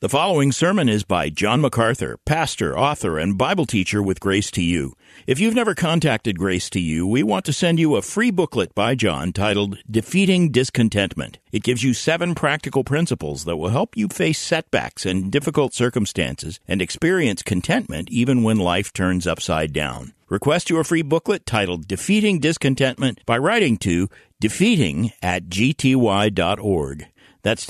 The following sermon is by John MacArthur, pastor, author, and Bible teacher with Grace to You. If you've never contacted Grace to You, we want to send you a free booklet by John titled Defeating Discontentment. It gives you 7 practical principles that will help you face setbacks and difficult circumstances and experience contentment even when life turns upside down. Request your free booklet titled Defeating Discontentment by writing to defeating@gty.org. That's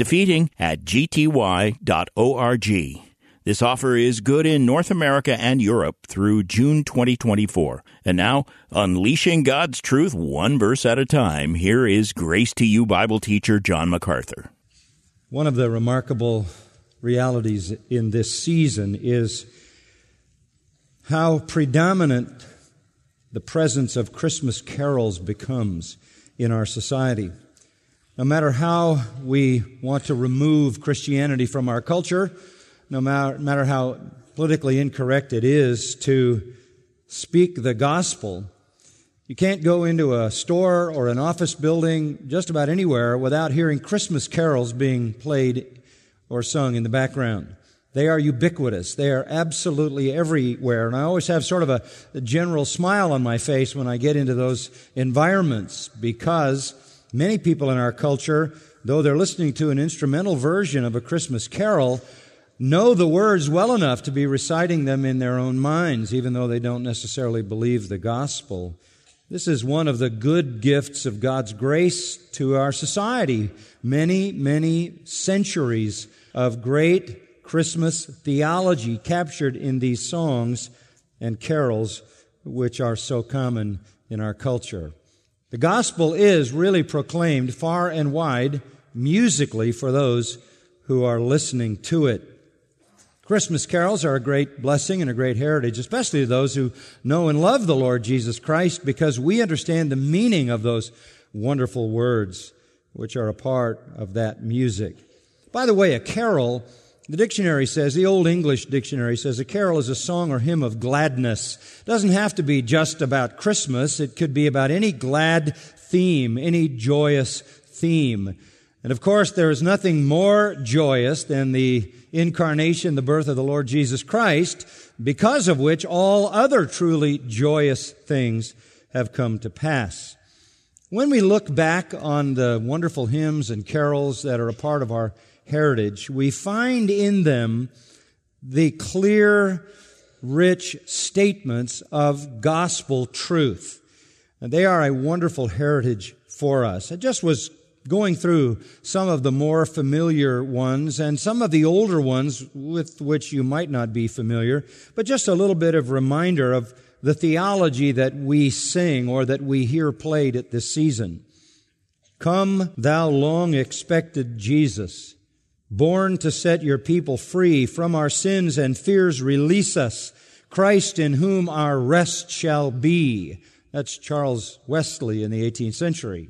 defeating@gty.org. This offer is good in North America and Europe through June 2024. And now, unleashing God's truth one verse at a time, here is Grace to You Bible teacher John MacArthur. One of the remarkable realities in this season is how predominant the presence of Christmas carols becomes in our society. No matter how we want to remove Christianity from our culture, no matter how politically incorrect it is to speak the gospel, you can't go into a store or an office building just about anywhere without hearing Christmas carols being played or sung in the background. They are ubiquitous. They are absolutely everywhere. And I always have sort of a general smile on my face when I get into those environments, because many people in our culture, though they're listening to an instrumental version of a Christmas carol, know the words well enough to be reciting them in their own minds, even though they don't necessarily believe the gospel. This is one of the good gifts of God's grace to our society. Many, many centuries of great Christmas theology captured in these songs and carols, which are so common in our culture. The gospel is really proclaimed far and wide musically for those who are listening to it. Christmas carols are a great blessing and a great heritage, especially to those who know and love the Lord Jesus Christ, because we understand the meaning of those wonderful words which are a part of that music. By the way, a carol, the dictionary says, the Old English dictionary says, a carol is a song or hymn of gladness. It doesn't have to be just about Christmas. It could be about any glad theme, any joyous theme. And of course, there is nothing more joyous than the incarnation, the birth of the Lord Jesus Christ, because of which all other truly joyous things have come to pass. When we look back on the wonderful hymns and carols that are a part of our heritage, we find in them the clear, rich statements of gospel truth. And they are a wonderful heritage for us. I just was going through some of the more familiar ones and some of the older ones with which you might not be familiar, but just a little bit of reminder of the theology that we sing or that we hear played at this season. Come, thou long expected Jesus, born to set your people free from our sins and fears, release us. Christ in whom our rest shall be. That's Charles Wesley in the 18th century.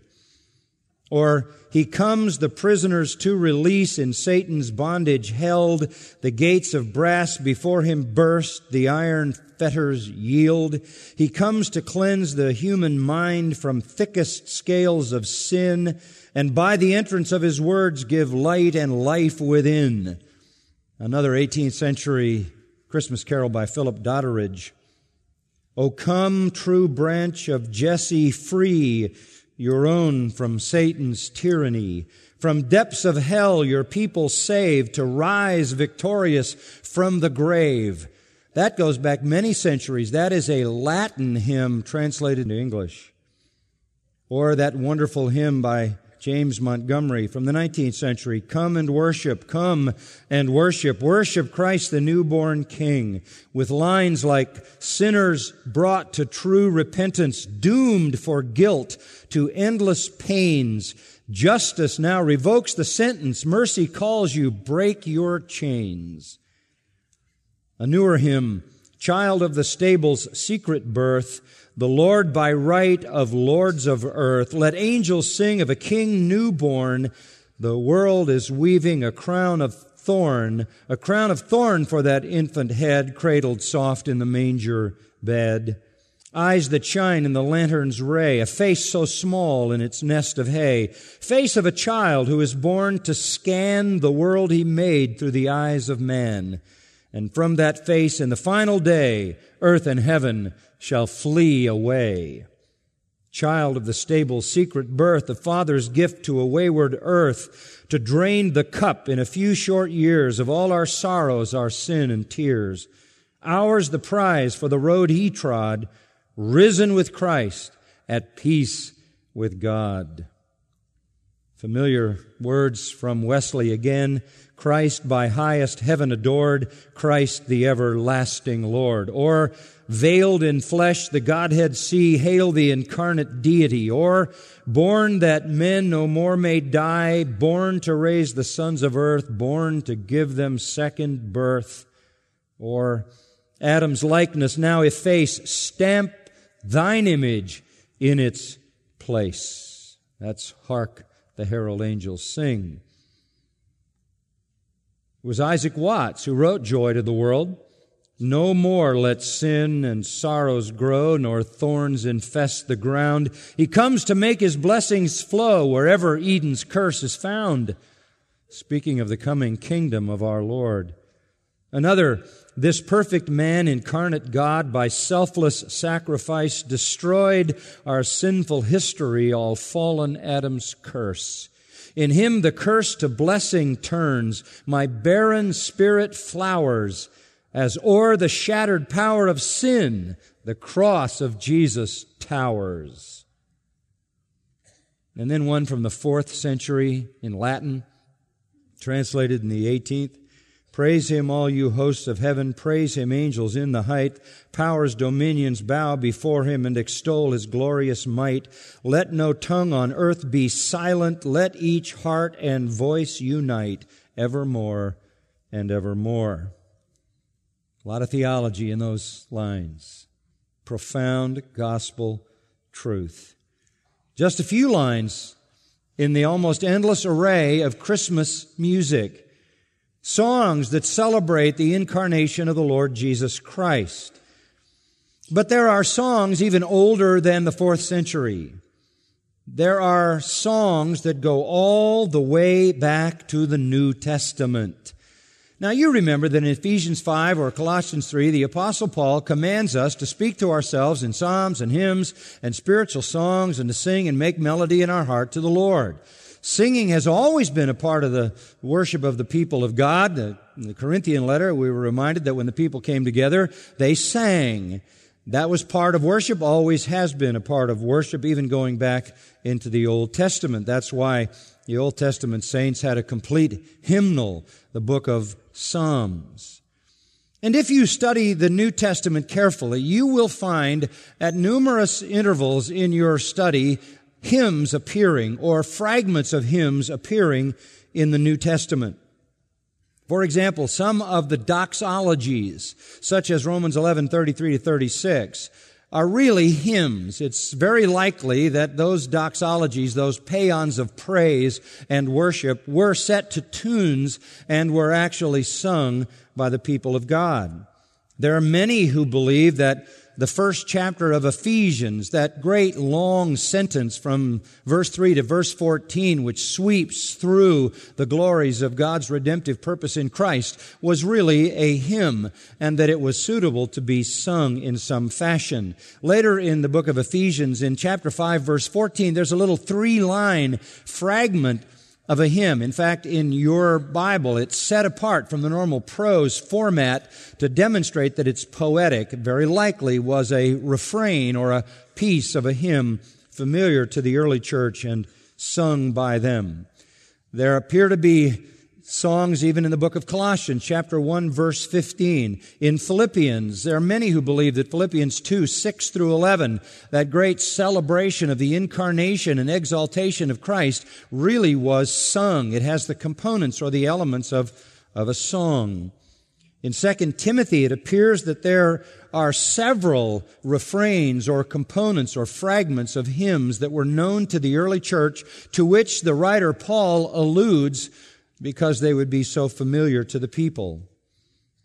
Or, he comes the prisoners to release, in Satan's bondage held. The gates of brass before him burst, the iron fetters yield. He comes to cleanse the human mind from thickest scales of sin, and by the entrance of his words give light and life within. Another 18th century Christmas carol by Philip Doddridge. O come, true branch of Jesse, free your own from Satan's tyranny. From depths of hell your people saved, to rise victorious from the grave. That goes back many centuries. That is a Latin hymn translated into English. Or that wonderful hymn by James Montgomery from the 19th century, come and worship, worship Christ the newborn King, with lines like, sinners brought to true repentance, doomed for guilt to endless pains. Justice now revokes the sentence, mercy calls you, break your chains. A newer hymn, child of the stable's secret birth, the Lord by right of lords of earth. Let angels sing of a king newborn. The world is weaving a crown of thorn for that infant head cradled soft in the manger bed. eyes that shine in the lantern's ray, a face so small in its nest of hay, face of a child who is born to scan the world he made through the eyes of man. And from that face in the final day, earth and heaven shall flee away. Child of the stable secret birth, the Father's gift to a wayward earth, to drain the cup in a few short years of all our sorrows, our sin and tears. Ours the prize for the road he trod, risen with Christ, at peace with God. Familiar words from Wesley again. Christ by highest heaven adored, Christ the everlasting Lord. Or, veiled in flesh the Godhead see, hail the incarnate deity. Or, born that men no more may die, born to raise the sons of earth, born to give them second birth. Or, Adam's likeness now efface, stamp thine image in its place. That's hark, the herald angels sing. It was Isaac Watts who wrote Joy to the World. No more let sin and sorrows grow, nor thorns infest the ground. He comes to make His blessings flow wherever Eden's curse is found. Speaking of the coming kingdom of our Lord. Another, this perfect man, incarnate God, by selfless sacrifice destroyed our sinful history, all fallen Adam's curse. In Him the curse to blessing turns. My barren spirit flowers as o'er the shattered power of sin the cross of Jesus towers. And then one from the 4th century in Latin, translated in the 18th. Praise Him, all you hosts of heaven. Praise Him, angels in the height. Powers, dominions bow before Him and extol His glorious might. Let no tongue on earth be silent. Let each heart and voice unite evermore and evermore. A lot of theology in those lines. Profound gospel truth. Just a few lines in the almost endless array of Christmas music. Songs that celebrate the incarnation of the Lord Jesus Christ. But there are songs even older than the 4th century. There are songs that go all the way back to the New Testament. Now you remember that in Ephesians 5 or Colossians 3, the Apostle Paul commands us to speak to ourselves in psalms and hymns and spiritual songs and to sing and make melody in our heart to the Lord. Singing has always been a part of the worship of the people of God. In the Corinthian letter, we were reminded that when the people came together, they sang. That was part of worship, always has been a part of worship, even going back into the Old Testament. That's why the Old Testament saints had a complete hymnal, the book of Psalms. And if you study the New Testament carefully, you will find at numerous intervals in your study hymns appearing or fragments of hymns appearing in the New Testament. For example, some of the doxologies, such as Romans 11:33-36, are really hymns. It's very likely that those doxologies, those paeans of praise and worship, were set to tunes and were actually sung by the people of God. There are many who believe that the first chapter of Ephesians, that great long sentence from verse 3 to verse 14, which sweeps through the glories of God's redemptive purpose in Christ, was really a hymn, and that it was suitable to be sung in some fashion. Later in the book of Ephesians, in chapter 5, verse 14, there's a little 3-line fragment of a hymn. In fact, in your Bible, it's set apart from the normal prose format to demonstrate that it's poetic. It very likely was a refrain or a piece of a hymn familiar to the early church and sung by them. There appear to be songs even in the book of Colossians, chapter 1, verse 15. In Philippians, there are many who believe that Philippians 2, 6 through 11, that great celebration of the incarnation and exaltation of Christ, really was sung. It has the components or the elements of a song. In 2 Timothy, it appears that there are several refrains or components or fragments of hymns that were known to the early church, to which the writer Paul alludes because they would be so familiar to the people.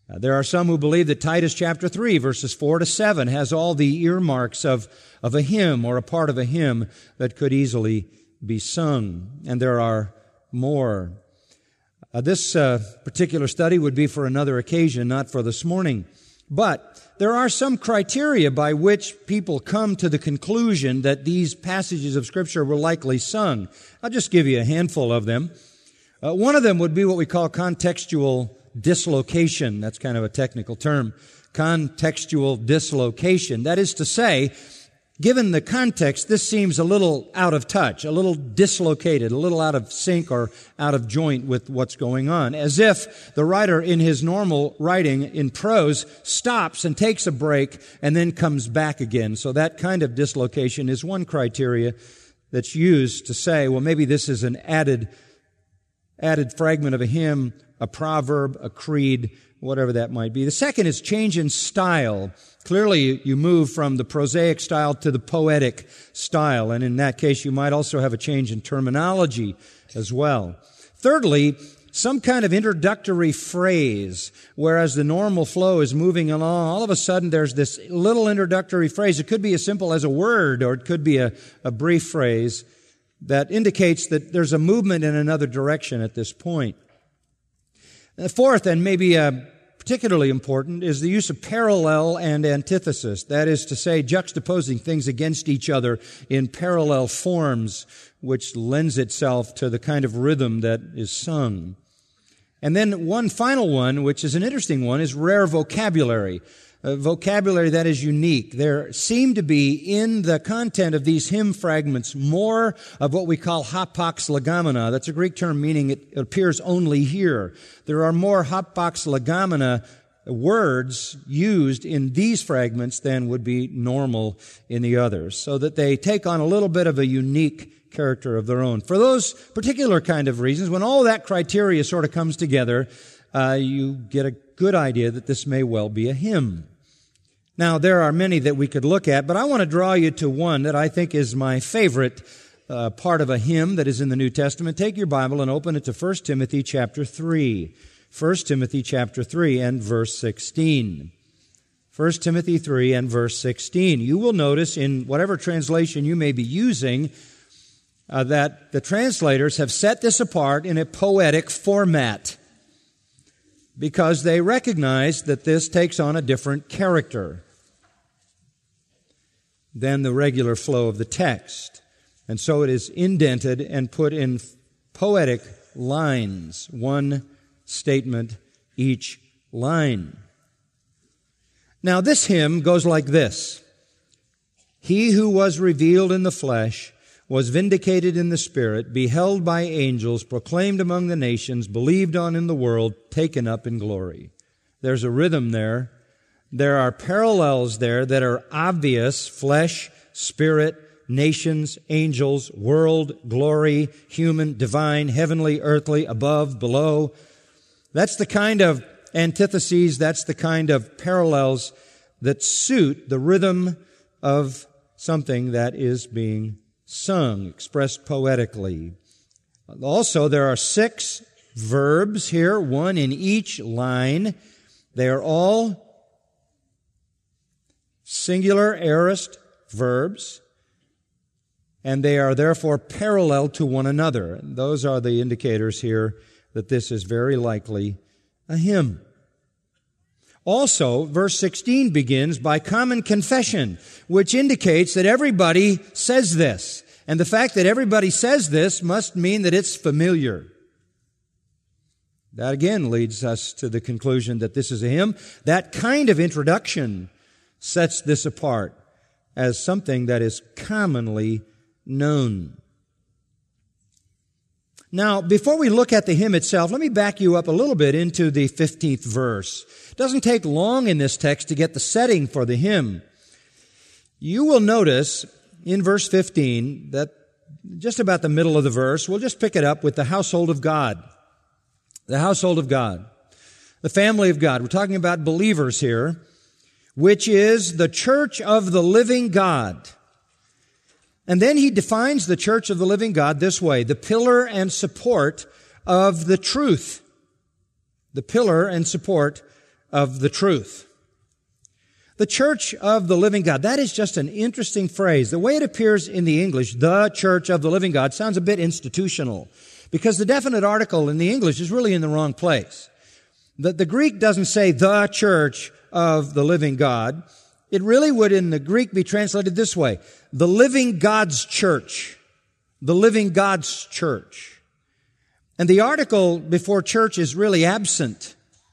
There are some who believe that Titus chapter 3, verses 4 to 7, has all the earmarks of a hymn or a part of a hymn that could easily be sung. And there are more. This particular study would be for another occasion, not for this morning. But there are some criteria by which people come to the conclusion that these passages of Scripture were likely sung. I'll just give you a handful of them. One of them would be what we call contextual dislocation. That's kind of a technical term. Contextual dislocation. That is to say, given the context, this seems a little out of touch, a little dislocated, a little out of sync or out of joint with what's going on. As if the writer in his normal writing in prose stops and takes a break and then comes back again. So that kind of dislocation is one criteria that's used to say, well, maybe this is an added fragment of a hymn, a proverb, a creed, whatever that might be. The second is change in style. Clearly, you move from the prosaic style to the poetic style, and in that case, you might also have a change in terminology as well. Thirdly, some kind of introductory phrase, whereas the normal flow is moving along, all of a sudden there's this little introductory phrase. It could be as simple as a word, or it could be a brief phrase that indicates that there's a movement in another direction at this point. The fourth, and maybe particularly important, is the use of parallel and antithesis. That is to say, juxtaposing things against each other in parallel forms, which lends itself to the kind of rhythm that is sung. And then one final one, which is an interesting one, is rare vocabulary. Vocabulary that is unique. There seem to be in the content of these hymn fragments more of what we call hapax legomena. That's a Greek term meaning it appears only here. There are more hapax legomena words used in these fragments than would be normal in the others, so that they take on a little bit of a unique character of their own. For those particular kind of reasons, when all that criteria sort of comes together, you get a good idea that this may well be a hymn. Now, there are many that we could look at, but I want to draw you to one that I think is my favorite part of a hymn that is in the New Testament. Take your Bible and open it to 1 Timothy chapter 3. 1 Timothy chapter 3 and verse 16. 1 Timothy 3 and verse 16. You will notice in whatever translation you may be using that the translators have set this apart in a poetic format, because they recognize that this takes on a different character than the regular flow of the text. And so it is indented and put in poetic lines, one statement each line. Now this hymn goes like this. He who was revealed in the flesh was vindicated in the Spirit, beheld by angels, proclaimed among the nations, believed on in the world, taken up in glory. There's a rhythm there. There are parallels there that are obvious: flesh, spirit, nations, angels, world, glory, human, divine, heavenly, earthly, above, below. That's the kind of antitheses, that's the kind of parallels that suit the rhythm of something that is being sung, expressed poetically. Also, there are 6 verbs here, one in each line. They are all singular aorist verbs, and they are therefore parallel to one another. And those are the indicators here that this is very likely a hymn. Also, verse 16 begins by common confession, which indicates that everybody says this. And the fact that everybody says this must mean that it's familiar. That again leads us to the conclusion that this is a hymn. That kind of introduction sets this apart as something that is commonly known. Now, before we look at the hymn itself, let me back you up a little bit into the 15th verse. It doesn't take long in this text to get the setting for the hymn. You will notice in verse 15 that just about the middle of the verse, we'll just pick it up with the household of God. The household of God. The family of God. We're talking about believers here, which is the church of the living God. And then he defines the church of the living God this way: the pillar and support of the truth. The pillar and support of the truth. The church of the living God. That is just an interesting phrase. The way it appears in the English, the church of the living God, sounds a bit institutional because the definite article in the English is really in the wrong place. The Greek doesn't say the church of the living God. It really would in the Greek be translated this way: the living God's church. The living God's church. And the article before church is really absent.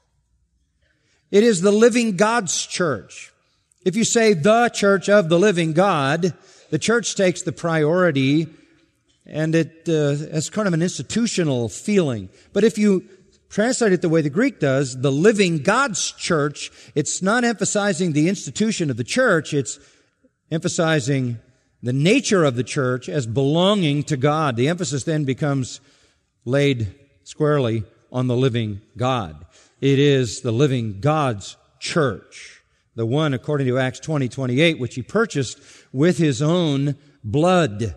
It is the living God's church. If you say the church of the living God, the church takes the priority and it has kind of an institutional feeling. But if you translate it the way the Greek does, the living God's church, it's not emphasizing the institution of the church, it's emphasizing the nature of the church as belonging to God. The emphasis then becomes laid squarely on the living God. It is the living God's church, the one, according to Acts 20:28, which He purchased with His own blood.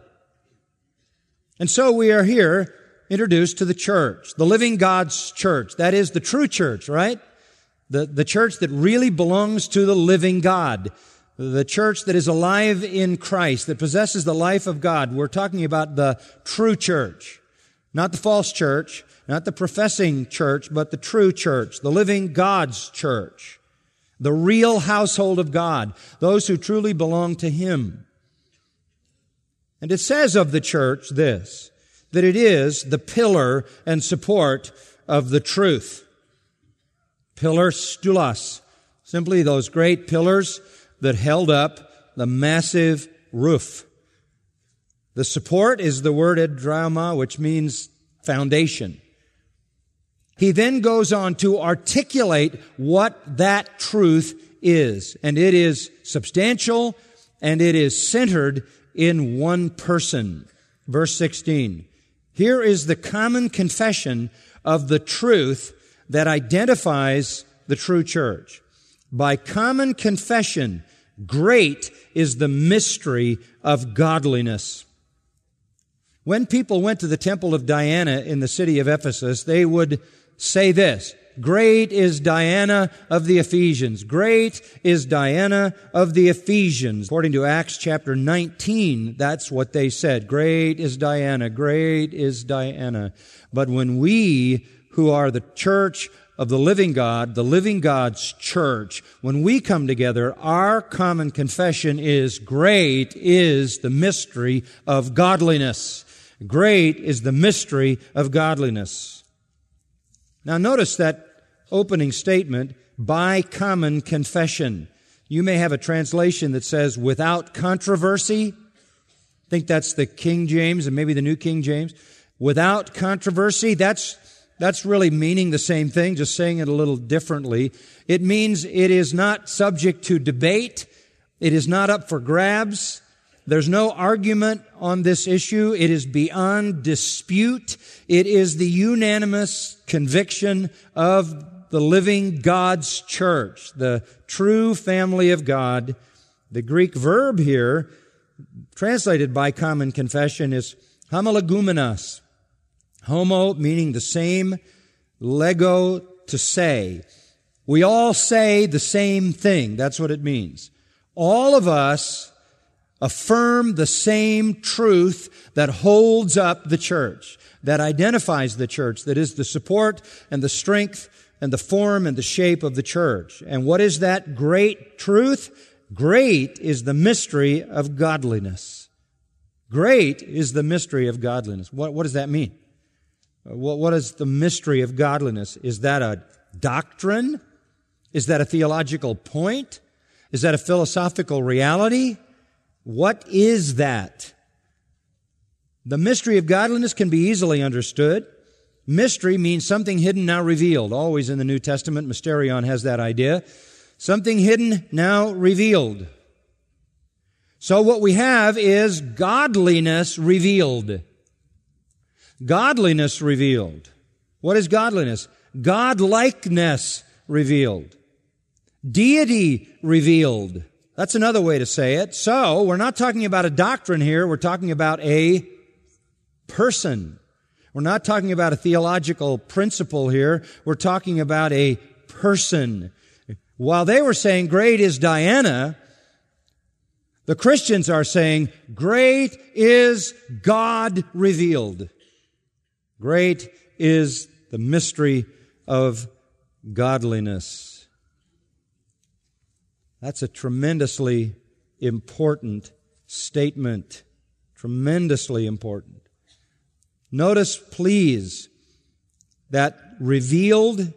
And so we are here introduced to the church, the living God's church. That is the true church, right? The church that really belongs to the living God. The church that is alive in Christ, that possesses the life of God. We're talking about the true church. Not the false church, not the professing church, but the true church, the living God's church. The real household of God, those who truly belong to Him. And it says of the church this, that it is the pillar and support of the truth. Pillar stulos, simply those great pillars that held up the massive roof. The support is the word edrauma, which means foundation. He then goes on to articulate what that truth is. And it is substantial and it is centered in one person. Verse 16. Here is the common confession of the truth that identifies the true church. By common confession, great is the mystery of godliness. When people went to the temple of Diana in the city of Ephesus, they would say this: great is Diana of the Ephesians. Great is Diana of the Ephesians. According to Acts chapter 19, that's what they said. Great is Diana. Great is Diana. But when we, who are the church of the living God, the living God's church, when we come together, our common confession is great is the mystery of godliness. Great is the mystery of godliness. Now notice that opening statement, by common confession. You may have a translation that says without controversy. I think that's the King James and maybe the New King James. Without controversy, that's really meaning the same thing, just saying it a little differently. It means it is not subject to debate. It is not up for grabs. There's no argument on this issue. It is beyond dispute. It is the unanimous conviction of the living God's church, the true family of God. The Greek verb here, translated by common confession, is homologumenos. Homo meaning the same, lego to say. We all say the same thing. That's what it means. All of us affirm the same truth that holds up the church, that identifies the church, that is the support and the strength and the form and the shape of the church. And what is that great truth? Great is the mystery of godliness. Great is the mystery of godliness. What does that mean? What is the mystery of godliness? Is that a doctrine? Is that a theological point? Is that a philosophical reality? What is that? The mystery of godliness can be easily understood. Mystery means something hidden, now revealed. Always in the New Testament, mysterion has that idea. Something hidden, now revealed. So what we have is godliness revealed. Godliness revealed. What is godliness? Godlikeness revealed. Deity revealed. That's another way to say it. So, we're not talking about a doctrine here. We're talking about a person. We're not talking about a theological principle here. We're talking about a person. While they were saying, great is Diana, the Christians are saying, great is God revealed. Great is the mystery of godliness. That's a tremendously important statement. Tremendously important. Notice, please, that revealed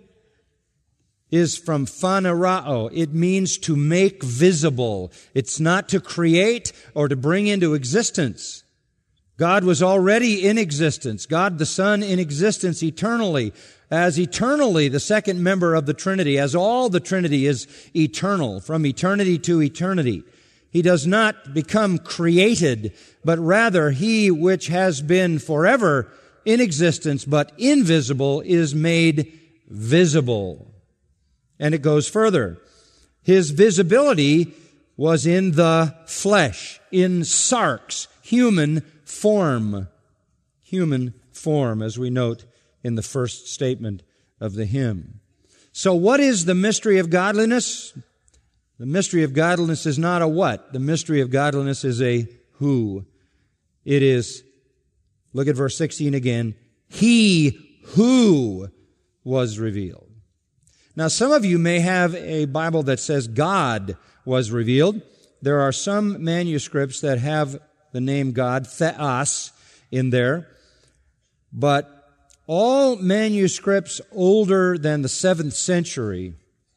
is from phanerao. It means to make visible. It's not to create or to bring into existence. God was already in existence. God the Son in existence eternally. As eternally the second member of the Trinity, as all the Trinity is eternal, from eternity to eternity. He does not become created, but rather He which has been forever in existence but invisible is made visible. And it goes further. His visibility was in the flesh, in sarx, human form. Human form, as we note in the first statement of the hymn. So what is the mystery of godliness? The mystery of godliness is not a what. The mystery of godliness is a who. It is, look at verse 16 again, He who was revealed. Now, some of you may have a Bible that says God was revealed. There are some manuscripts that have the name God, theos, in there. But all manuscripts older than the 7th century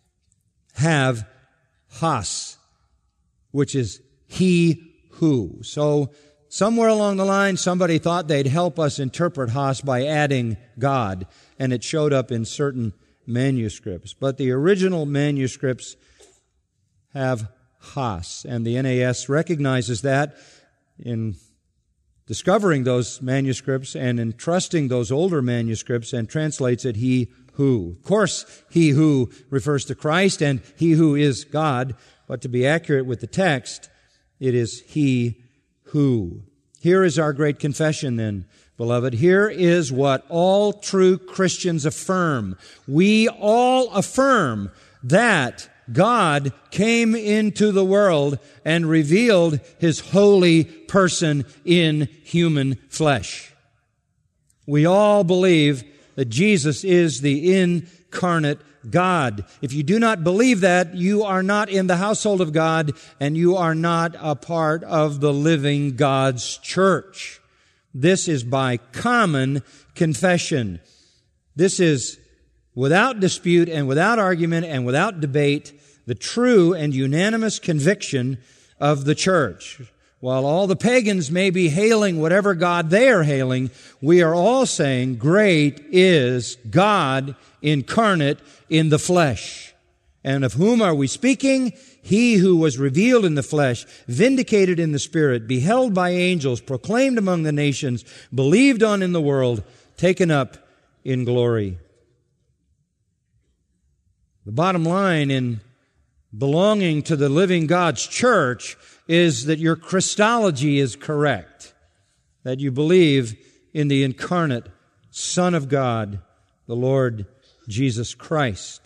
have has, which is He who. So somewhere along the line, somebody thought they'd help us interpret has by adding God, and it showed up in certain manuscripts. But the original manuscripts have has, and the NAS recognizes that in discovering those manuscripts and entrusting those older manuscripts and translates it He who. Of course, He who refers to Christ and He who is God, but to be accurate with the text, it is He who. Here is our great confession then, beloved. Here is what all true Christians affirm. We all affirm that God came into the world and revealed His holy person in human flesh. We all believe that Jesus is the incarnate God. If you do not believe that, you are not in the household of God and you are not a part of the living God's church. This is by common confession. This is without dispute and without argument and without debate the true and unanimous conviction of the church. While all the pagans may be hailing whatever God they are hailing, we are all saying, great is God incarnate in the flesh. And of whom are we speaking? He who was revealed in the flesh, vindicated in the Spirit, beheld by angels, proclaimed among the nations, believed on in the world, taken up in glory. The bottom line in belonging to the living God's church is that your Christology is correct, that you believe in the incarnate Son of God, the Lord Jesus Christ.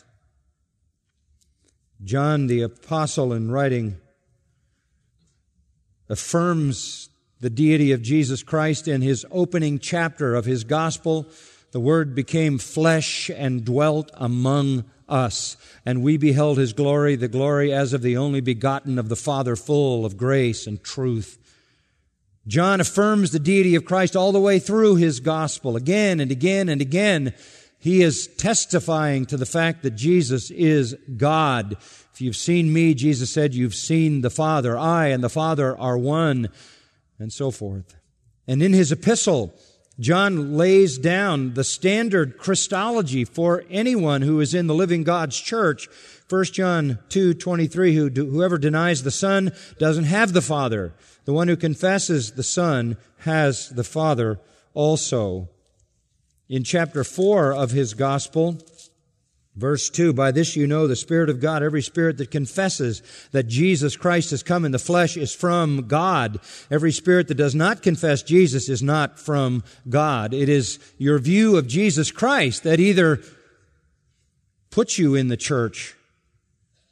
John the Apostle, in writing, affirms the deity of Jesus Christ in his opening chapter of his gospel. The Word became flesh and dwelt among us, and we beheld His glory, the glory as of the only begotten of the Father, full of grace and truth. John affirms the deity of Christ all the way through his gospel, again and again and again. He is testifying to the fact that Jesus is God. If you've seen me, Jesus said, you've seen the Father. I and the Father are one, and so forth. And in his epistle, John lays down the standard Christology for anyone who is in the living God's church. 1 John 2:23, whoever denies the Son doesn't have the Father. The one who confesses the Son has the Father also. In chapter 4 of his gospel, verse 2, by this you know the Spirit of God, every spirit that confesses that Jesus Christ has come in the flesh is from God. Every spirit that does not confess Jesus is not from God. It is your view of Jesus Christ that either puts you in the church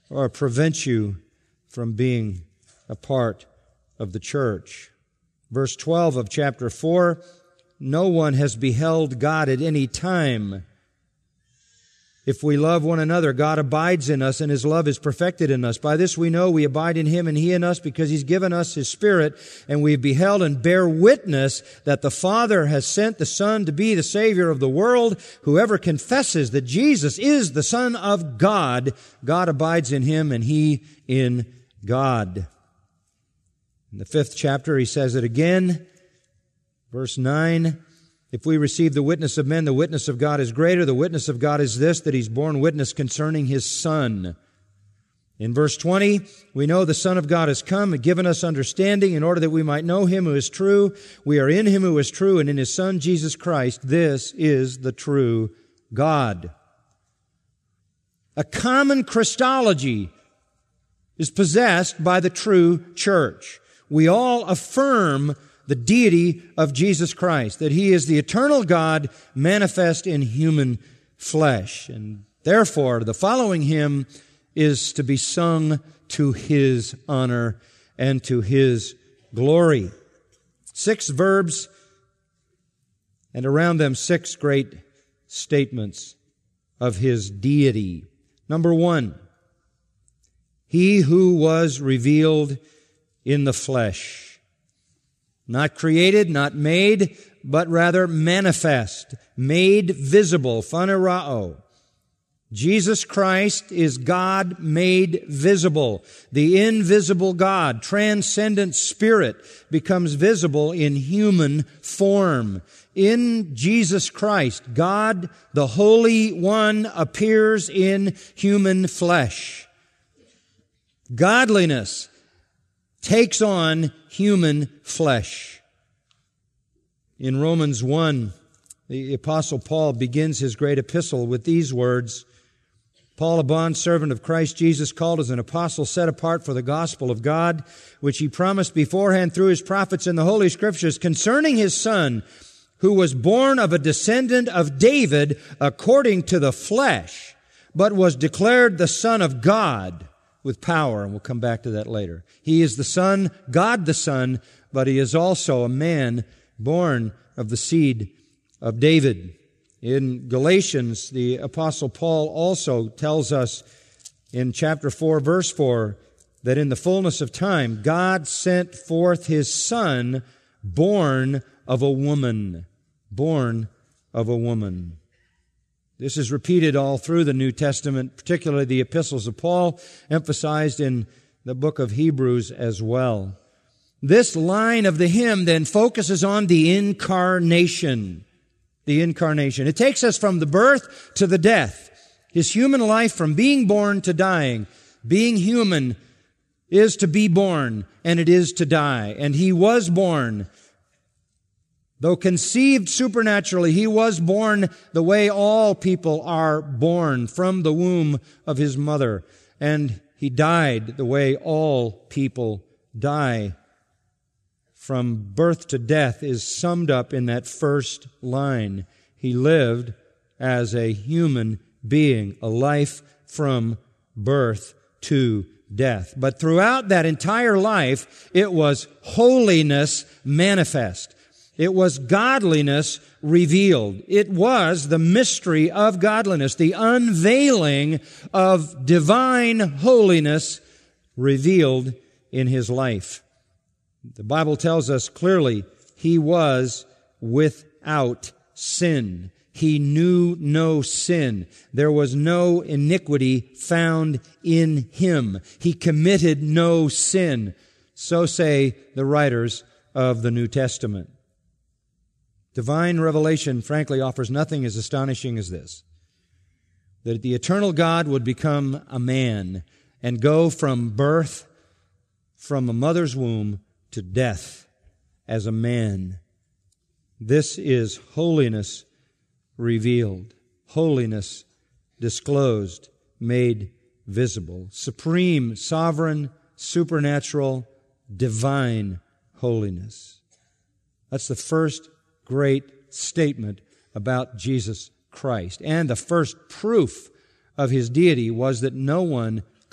or prevent you from being a part of the church. Verse 12 of chapter 4, no one has beheld God at any time. If we love one another, God abides in us, and His love is perfected in us. By this we know we abide in Him and He in us, because He's given us His Spirit, and we've beheld and bear witness that the Father has sent the Son to be the Savior of the world. Whoever confesses that Jesus is the Son of God, God abides in Him and He in God. In the 5th chapter, he says it again. Verse 9, if we receive the witness of men, the witness of God is greater. The witness of God is this, that He's borne witness concerning His Son. In verse 20, we know the Son of God has come and given us understanding in order that we might know Him who is true. We are in Him who is true, and in His Son, Jesus Christ. This is the true God. A common Christology is possessed by the true church. We all affirm the deity of Jesus Christ, that He is the eternal God manifest in human flesh. And therefore, the following hymn is to be sung to His honor and to His glory. 6 verbs, and around them 6 great statements of His deity. Number 1, He who was revealed in the flesh. Not created, not made, but rather manifest, made visible, phanerao. Jesus Christ is God made visible. The invisible God, transcendent Spirit, becomes visible in human form. In Jesus Christ, God, the Holy One, appears in human flesh. Godliness takes on human flesh. In Romans 1, the Apostle Paul begins his great epistle with these words, Paul, a bondservant of Christ Jesus, called as an apostle, set apart for the gospel of God, which He promised beforehand through His prophets in the Holy Scriptures, concerning His Son, who was born of a descendant of David according to the flesh, but was declared the Son of God with power, and we'll come back to that later. He is the Son, God the Son, but He is also a man born of the seed of David. In Galatians, the Apostle Paul also tells us in chapter 4, verse 4, that in the fullness of time, God sent forth His Son, born of a woman. Born of a woman. This is repeated all through the New Testament, particularly the epistles of Paul, emphasized in the book of Hebrews as well. This line of the hymn then focuses on the incarnation. The incarnation. It takes us from the birth to the death. His human life from being born to dying. Being human is to be born, and it is to die. And He was born. Though conceived supernaturally, He was born the way all people are born, from the womb of His mother. And He died the way all people die. From birth to death is summed up in that first line. He lived as a human being, a life from birth to death. But throughout that entire life, it was holiness manifest. It was godliness revealed. It was the mystery of godliness, the unveiling of divine holiness revealed in His life. The Bible tells us clearly He was without sin. He knew no sin. There was no iniquity found in Him. He committed no sin. So say the writers of the New Testament. Divine revelation, frankly, offers nothing as astonishing as this. That the eternal God would become a man and go from birth, from a mother's womb, to death as a man. This is holiness revealed, holiness disclosed, made visible. Supreme, sovereign, supernatural, divine holiness. That's the first great statement about Jesus Christ. And the first proof of His deity was that no one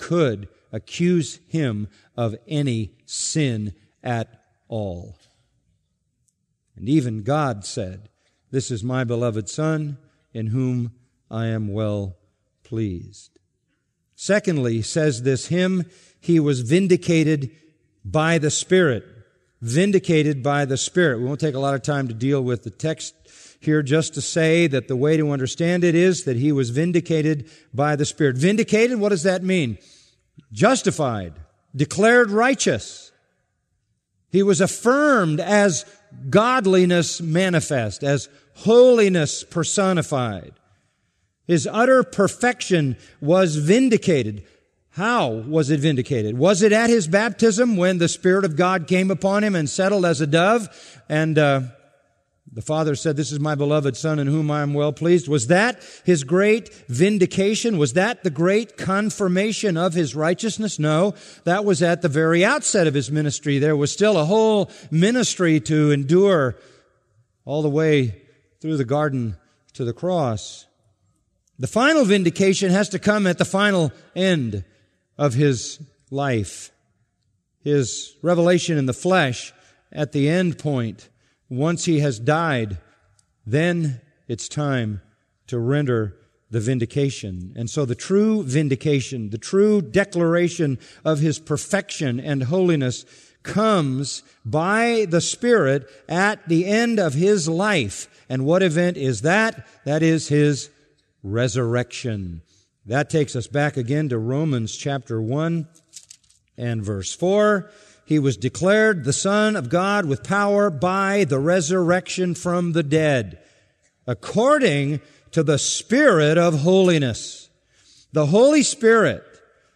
could accuse him of any sin at all. And even God said, "This is my beloved Son, in whom I am well pleased." Secondly, says this hymn, he was vindicated by the Spirit. Vindicated by the Spirit. We won't take a lot of time to deal with the text here, just to say that the way to understand it is that he was vindicated by the Spirit. Vindicated, what does that mean? Justified, declared righteous. He was affirmed as godliness manifest, as holiness personified. His utter perfection was vindicated. How was it vindicated? Was it at his baptism when the Spirit of God came upon him and settled as a dove? And the Father said, "This is my beloved Son in whom I am well pleased." Was that his great vindication? Was that the great confirmation of his righteousness? No, that was at the very outset of his ministry. There was still a whole ministry to endure all the way through the garden to the cross. The final vindication has to come at the final end of his life. His revelation in the flesh at the end point. Once he has died, then it's time to render the vindication. And so the true vindication, the true declaration of his perfection and holiness comes by the Spirit at the end of his life. And what event is that? That is his resurrection. That takes us back again to Romans chapter 1 and verse 4. He was declared the Son of God with power by the resurrection from the dead, according to the Spirit of holiness. The Holy Spirit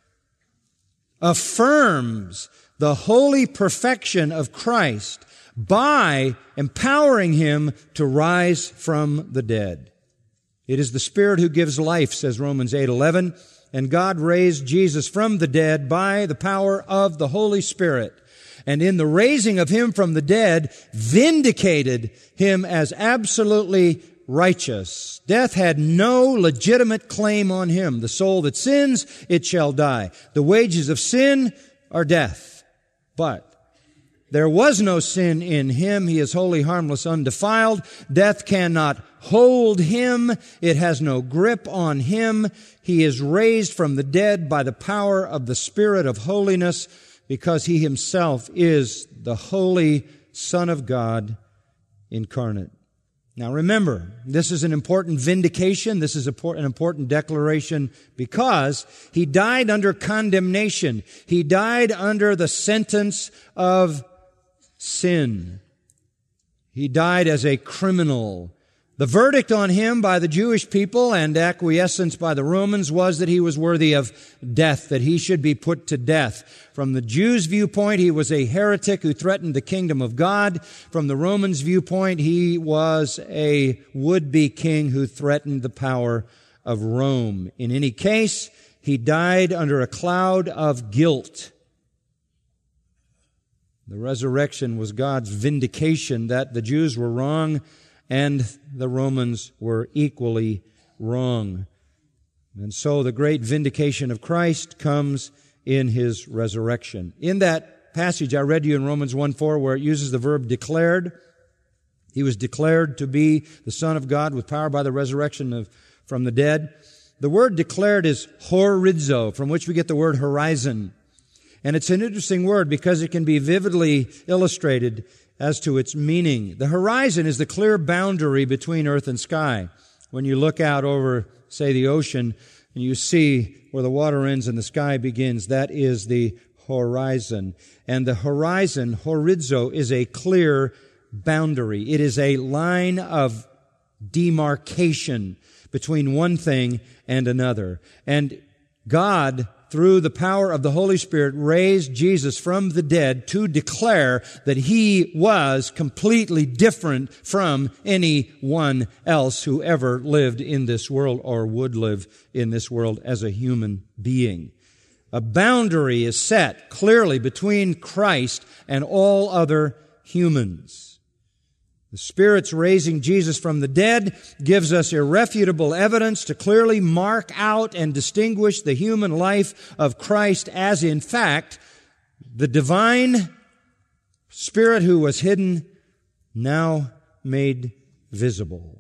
affirms the holy perfection of Christ by empowering him to rise from the dead. It is the Spirit who gives life, says Romans 8:11, and God raised Jesus from the dead by the power of the Holy Spirit, and in the raising of him from the dead, vindicated him as absolutely righteous. Death had no legitimate claim on him. The soul that sins, it shall die. The wages of sin are death. But there was no sin in him. He is holy, harmless, undefiled. Death cannot hold him. It has no grip on him. He is raised from the dead by the power of the Spirit of holiness, because he himself is the holy Son of God incarnate. Now remember, this is an important vindication. This is an important declaration because he died under condemnation. He died under the sentence of sin. He died as a criminal. The verdict on him by the Jewish people and acquiescence by the Romans was that he was worthy of death, that he should be put to death. From the Jews' viewpoint, he was a heretic who threatened the kingdom of God. From the Romans' viewpoint, he was a would-be king who threatened the power of Rome. In any case, he died under a cloud of guilt. The resurrection was God's vindication that the Jews were wrong and the Romans were equally wrong. And so the great vindication of Christ comes in his resurrection. In that passage I read to you in Romans 1:4, where it uses the verb declared, he was declared to be the Son of God with power by the resurrection from the dead. The word declared is horizo, from which we get the word horizon. And it's an interesting word because it can be vividly illustrated as to its meaning. The horizon is the clear boundary between earth and sky. When you look out over, say, the ocean, and you see where the water ends and the sky begins, that is the horizon. And the horizon, horizo, is a clear boundary. It is a line of demarcation between one thing and another. And God, through the power of the Holy Spirit, raised Jesus from the dead to declare that he was completely different from anyone else who ever lived in this world or would live in this world as a human being. A boundary is set clearly between Christ and all other humans. The Spirit's raising Jesus from the dead gives us irrefutable evidence to clearly mark out and distinguish the human life of Christ as, in fact, the divine Spirit who was hidden, now made visible.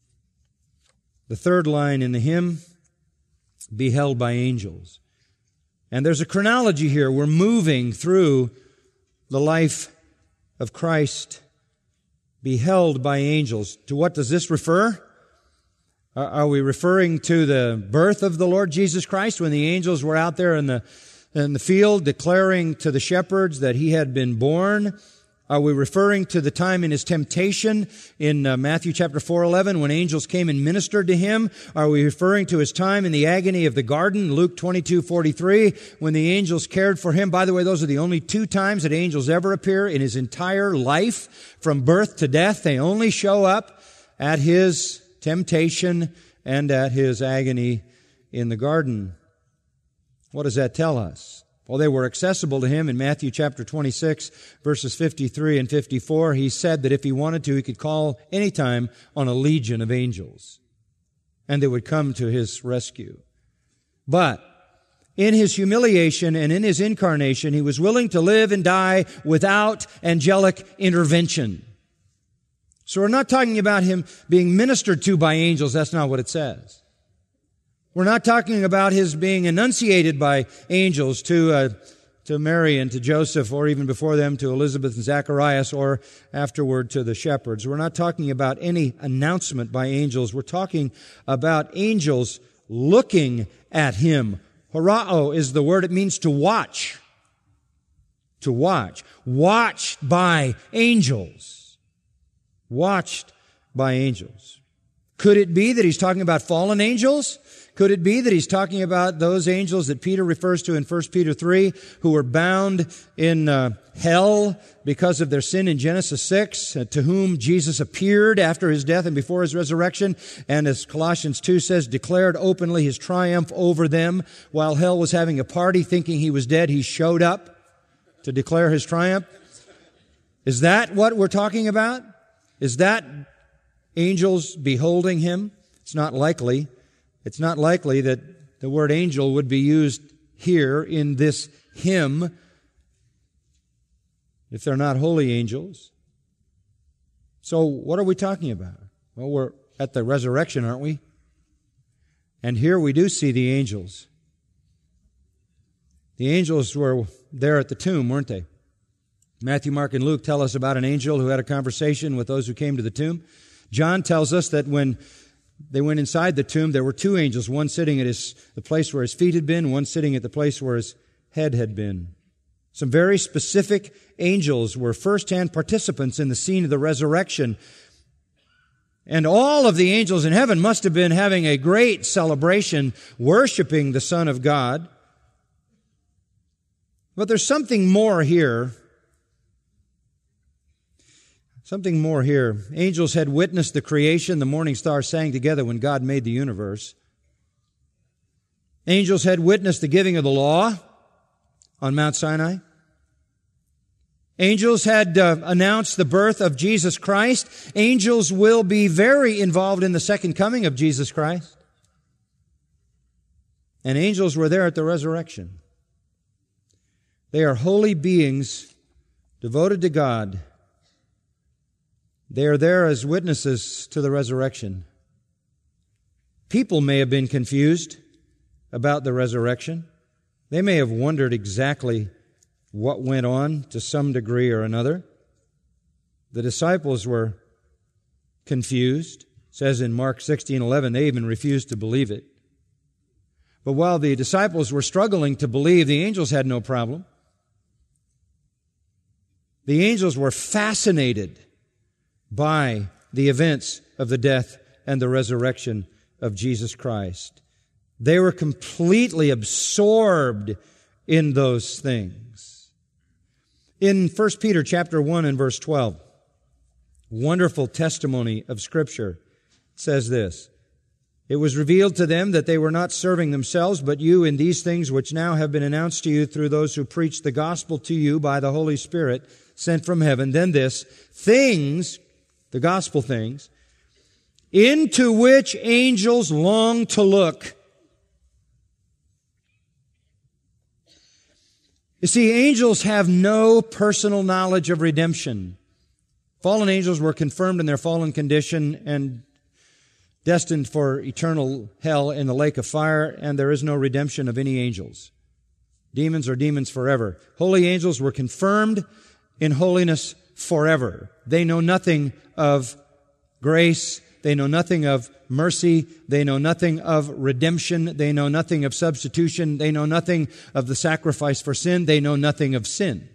The third line in the hymn, beheld by angels. And there's a chronology here. We're moving through the life of Christ, beheld by angels. To what does this refer? Are we referring to the birth of the Lord Jesus Christ when the angels were out there in the field declaring to the shepherds that He had been born? Are we referring to the time in His temptation in Matthew chapter 4:11 when angels came and ministered to Him? Are we referring to His time in the agony of the garden, Luke 22:43, when the angels cared for Him? By the way, those are the only two times that angels ever appear in His entire life, from birth to death. They only show up at His temptation and at His agony in the garden. What does that tell us? Well, they were accessible to Him in Matthew chapter 26, verses 53 and 54. He said that if He wanted to, He could call any time on a legion of angels, and they would come to His rescue. But in His humiliation and in His incarnation, He was willing to live and die without angelic intervention. So we're not talking about Him being ministered to by angels. That's not what it says. We're not talking about His being enunciated by angels to Mary and to Joseph, or even before them to Elizabeth and Zacharias, or afterward to the shepherds. We're not talking about any announcement by angels. We're talking about angels looking at Him. Horao is the word. It means to watch. To watch. Watched by angels. Watched by angels. Could it be that He's talking about fallen angels? Could it be that He's talking about those angels that Peter refers to in 1 Peter 3 who were bound in hell because of their sin in Genesis 6, to whom Jesus appeared after His death and before His resurrection, and as Colossians 2 says, declared openly His triumph over them while hell was having a party thinking He was dead? He showed up to declare His triumph. Is that what we're talking about? Is that angels beholding Him? It's not likely. It's not likely that the word angel would be used here in this hymn if they're not holy angels. So what are we talking about? Well, we're at the resurrection, aren't we? And here we do see the angels. The angels were there at the tomb, weren't they? Matthew, Mark, and Luke tell us about an angel who had a conversation with those who came to the tomb. John tells us that when they went inside the tomb, there were two angels, one sitting at the place where His feet had been, one sitting at the place where His head had been. Some very specific angels were first-hand participants in the scene of the resurrection. And all of the angels in heaven must have been having a great celebration, worshiping the Son of God. But there's something more here. Something more here. Angels had witnessed the creation. The morning stars sang together when God made the universe. Angels had witnessed the giving of the law on Mount Sinai. Angels had announced the birth of Jesus Christ. Angels will be very involved in the second coming of Jesus Christ. And angels were there at the resurrection. They are holy beings devoted to God. They are there as witnesses to the resurrection. People may have been confused about the resurrection. They may have wondered exactly what went on to some degree or another. The disciples were confused. It says in Mark 16:11, they even refused to believe it. But while the disciples were struggling to believe, the angels had no problem. The angels were fascinated by the events of the death and the resurrection of Jesus Christ. They were completely absorbed in those things. In 1 Peter chapter 1 and verse 12, wonderful testimony of Scripture, it says this: "It was revealed to them that they were not serving themselves, but you in these things which now have been announced to you through those who preach the gospel to you by the Holy Spirit sent from heaven. Then this, things the gospel things, into which angels long to look. You see, angels have no personal knowledge of redemption. Fallen angels were confirmed in their fallen condition and destined for eternal hell in the lake of fire, and there is no redemption of any angels. Demons are demons forever. Holy angels were confirmed in holiness forever. They know nothing of grace. They know nothing of mercy. They know nothing of redemption. They know nothing of substitution. They know nothing of the sacrifice for sin. They know nothing of sin.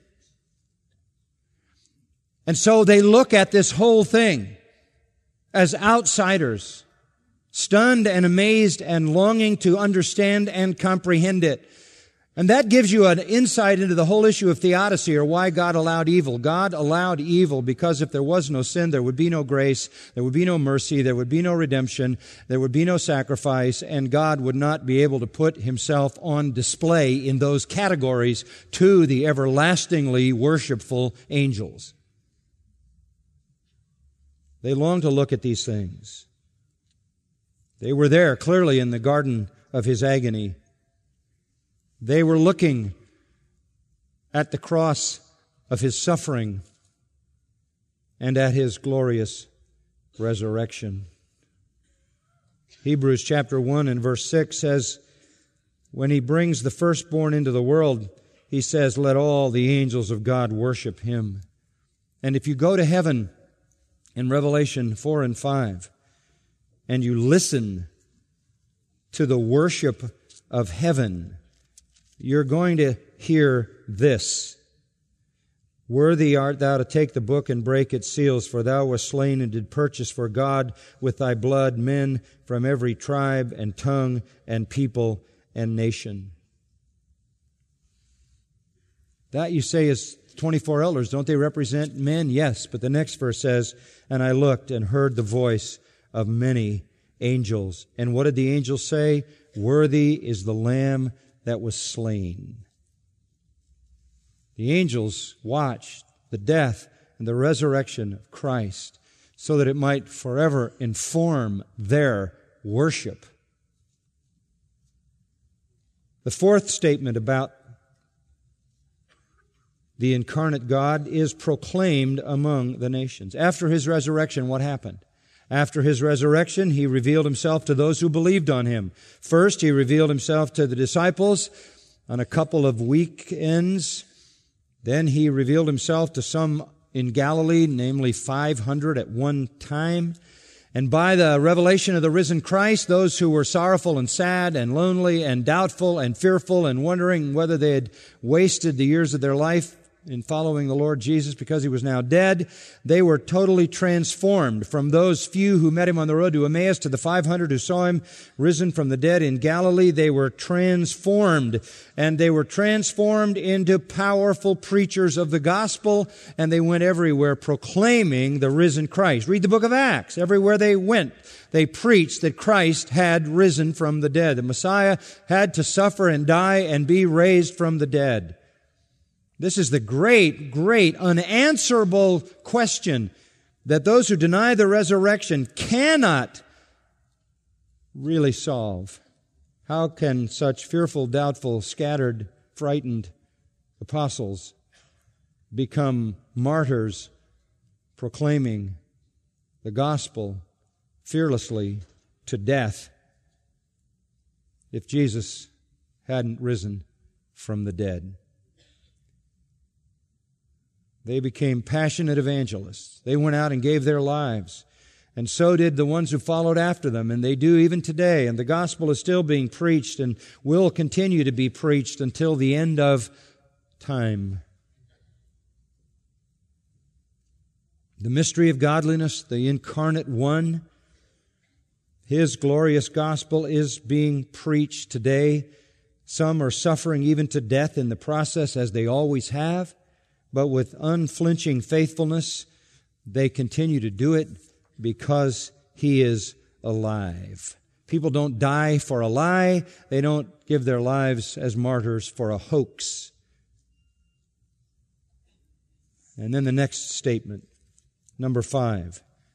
And so they look at this whole thing as outsiders, stunned and amazed and longing to understand and comprehend it. And that gives you an insight into the whole issue of theodicy, or why God allowed evil. God allowed evil because if there was no sin, there would be no grace, there would be no mercy, there would be no redemption, there would be no sacrifice, and God would not be able to put Himself on display in those categories to the everlastingly worshipful angels. They long to look at these things. They were there clearly in the garden of His agony. They were looking at the cross of His suffering and at His glorious resurrection. Hebrews chapter 1 and verse 6 says, when He brings the firstborn into the world, He says, let all the angels of God worship Him. And if you go to heaven in Revelation 4 and 5, and you listen to the worship of heaven, you're going to hear this. Worthy art thou to take the book and break its seals, for thou wast slain and did purchase for God with thy blood men from every tribe and tongue and people and nation. That, you say, is 24 elders. Don't they represent men? Yes, but the next verse says, and I looked and heard the voice of many angels. And what did the angels say? Worthy is the Lamb that was slain. The angels watched the death and the resurrection of Christ so that it might forever inform their worship. The fourth statement about the incarnate God is proclaimed among the nations. After His resurrection, what happened? After His resurrection, He revealed Himself to those who believed on Him. First, He revealed Himself to the disciples on a couple of weekends. Then He revealed Himself to some in Galilee, namely 500 at one time. And by the revelation of the risen Christ, those who were sorrowful and sad and lonely and doubtful and fearful and wondering whether they had wasted the years of their life in following the Lord Jesus because He was now dead, they were totally transformed. From those few who met Him on the road to Emmaus to the 500 who saw Him risen from the dead in Galilee, they were transformed. And they were transformed into powerful preachers of the gospel, and they went everywhere proclaiming the risen Christ. Read the book of Acts. Everywhere they went, they preached that Christ had risen from the dead. The Messiah had to suffer and die and be raised from the dead. This is the great, great, unanswerable question that those who deny the resurrection cannot really solve. How can such fearful, doubtful, scattered, frightened apostles become martyrs proclaiming the gospel fearlessly to death if Jesus hadn't risen from the dead? They became passionate evangelists. They went out and gave their lives. And so did the ones who followed after them, and they do even today. And the gospel is still being preached and will continue to be preached until the end of time. The mystery of godliness, the incarnate one, His glorious gospel is being preached today. Some are suffering even to death in the process, as they always have. But with unflinching faithfulness, they continue to do it because He is alive. People don't die for a lie. They don't give their lives as martyrs for a hoax. And then the next statement, number 5.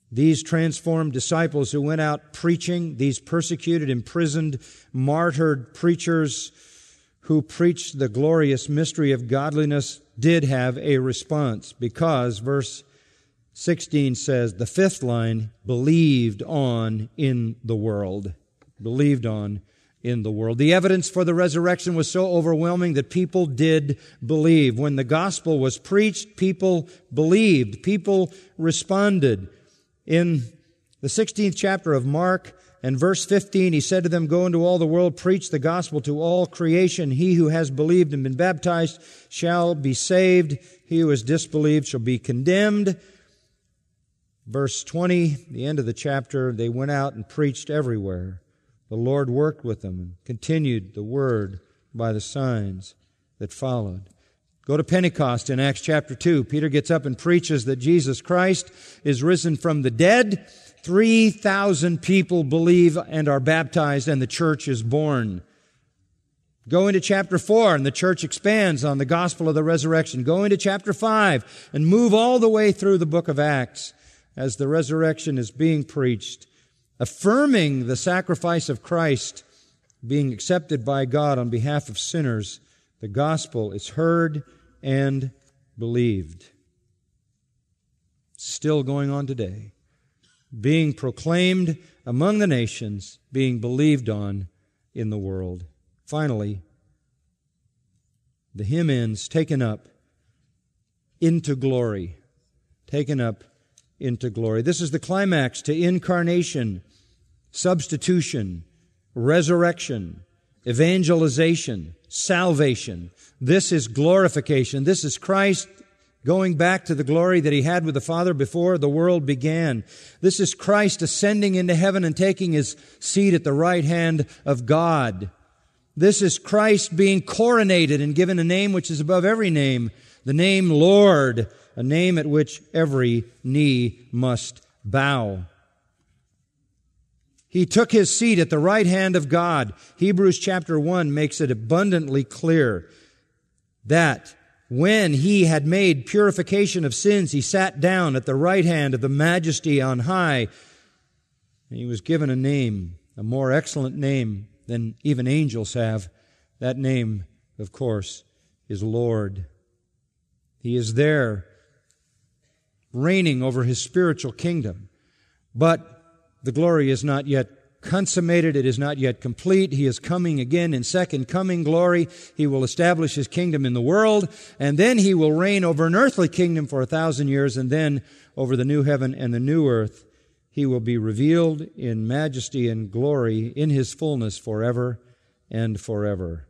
These transformed disciples who went out preaching, these persecuted, imprisoned, martyred preachers who preached the glorious mystery of godliness did have a response, because verse 16 says, the fifth line, believed on in the world. Believed on in the world. The evidence for the resurrection was so overwhelming that people did believe. When the gospel was preached, people believed. People responded. In the 16th chapter of Mark and verse 15, he said to them, go into all the world, preach the gospel to all creation. He who has believed and been baptized shall be saved. He who has disbelieved shall be condemned. Verse 20, the end of the chapter, they went out and preached everywhere. The Lord worked with them and continued the word by the signs that followed. Go to Pentecost in Acts chapter 2. Peter gets up and preaches that Jesus Christ is risen from the dead. 3,000 people believe and are baptized, and the church is born. Go into chapter 4, and the church expands on the gospel of the resurrection. Go into chapter 5, and move all the way through the book of Acts as the resurrection is being preached, affirming the sacrifice of Christ being accepted by God on behalf of sinners. The gospel is heard and believed. Still going on today. Being proclaimed among the nations, being believed on in the world. Finally, the hymn ends, taken up into glory. Taken up into glory. This is the climax to incarnation, substitution, resurrection, evangelization, salvation. This is glorification. This is Christ going back to the glory that He had with the Father before the world began. This is Christ ascending into heaven and taking His seat at the right hand of God. This is Christ being coronated and given a name which is above every name, the name Lord, a name at which every knee must bow. He took His seat at the right hand of God. Hebrews chapter 1 makes it abundantly clear that when He had made purification of sins, He sat down at the right hand of the Majesty on high. And He was given a name, a more excellent name than even angels have. That name, of course, is Lord. He is there, reigning over His spiritual kingdom. But the glory is not yet consummated. It is not yet complete. He is coming again in second coming glory. He will establish His kingdom in the world, and then He will reign over an earthly kingdom for 1,000 years, and then over the new heaven and the new earth. He will be revealed in majesty and glory in His fullness forever and forever.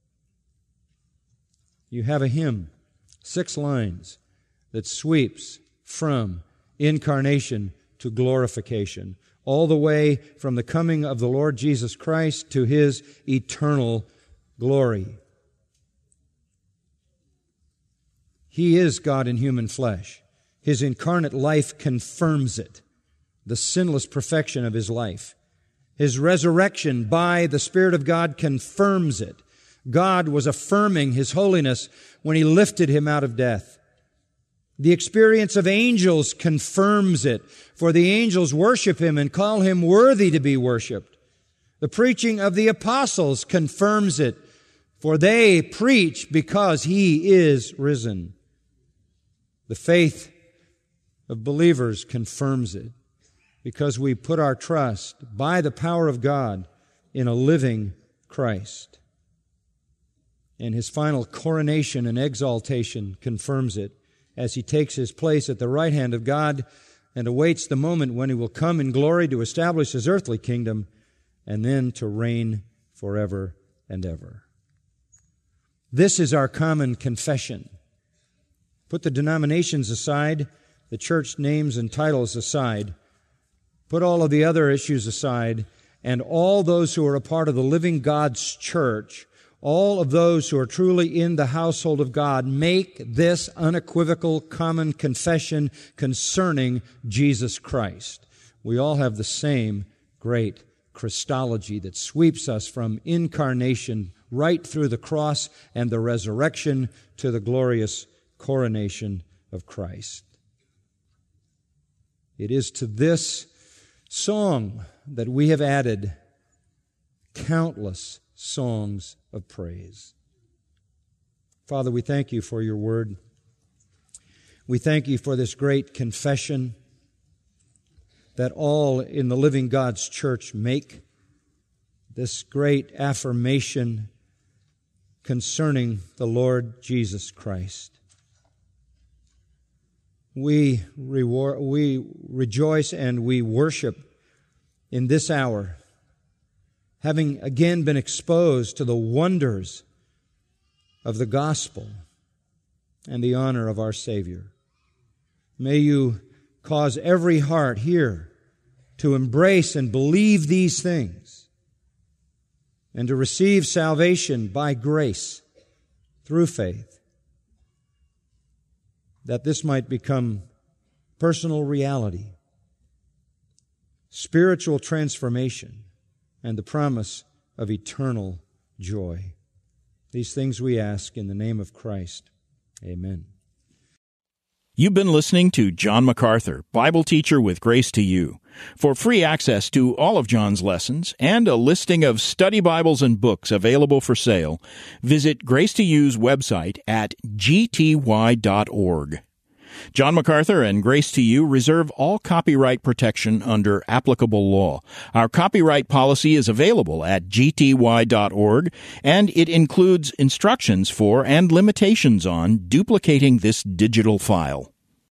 You have a hymn, 6 lines, that sweeps from incarnation to glorification, all the way from the coming of the Lord Jesus Christ to His eternal glory. He is God in human flesh. His incarnate life confirms it, the sinless perfection of His life. His resurrection by the Spirit of God confirms it. God was affirming His holiness when He lifted Him out of death. The experience of angels confirms it, for the angels worship Him and call Him worthy to be worshiped. The preaching of the apostles confirms it, for they preach because He is risen. The faith of believers confirms it, because we put our trust by the power of God in a living Christ. And His final coronation and exaltation confirms it, as He takes His place at the right hand of God and awaits the moment when He will come in glory to establish His earthly kingdom and then to reign forever and ever. This is our common confession. Put the denominations aside, the church names and titles aside, put all of the other issues aside, and all those who are a part of the living God's church, all of those who are truly in the household of God, make this unequivocal common confession concerning Jesus Christ. We all have the same great Christology that sweeps us from incarnation right through the cross and the resurrection to the glorious coronation of Christ. It is to this song that we have added countless songs of praise. Father, we thank you for your word. We thank you for this great confession that all in the living God's church make, this great affirmation concerning the Lord Jesus Christ. We rejoice and we worship in this hour, having again been exposed to the wonders of the gospel and the honor of our Savior. May you cause every heart here to embrace and believe these things and to receive salvation by grace through faith, that this might become personal reality, spiritual transformation, and the promise of eternal joy. These things we ask in the name of Christ. Amen. You've been listening to John MacArthur, Bible teacher with Grace to You. For free access to all of John's lessons and a listing of study Bibles and books available for sale, visit Grace to You's website at gty.org. John MacArthur and Grace to You reserve all copyright protection under applicable law. Our copyright policy is available at gty.org, and it includes instructions for and limitations on duplicating this digital file.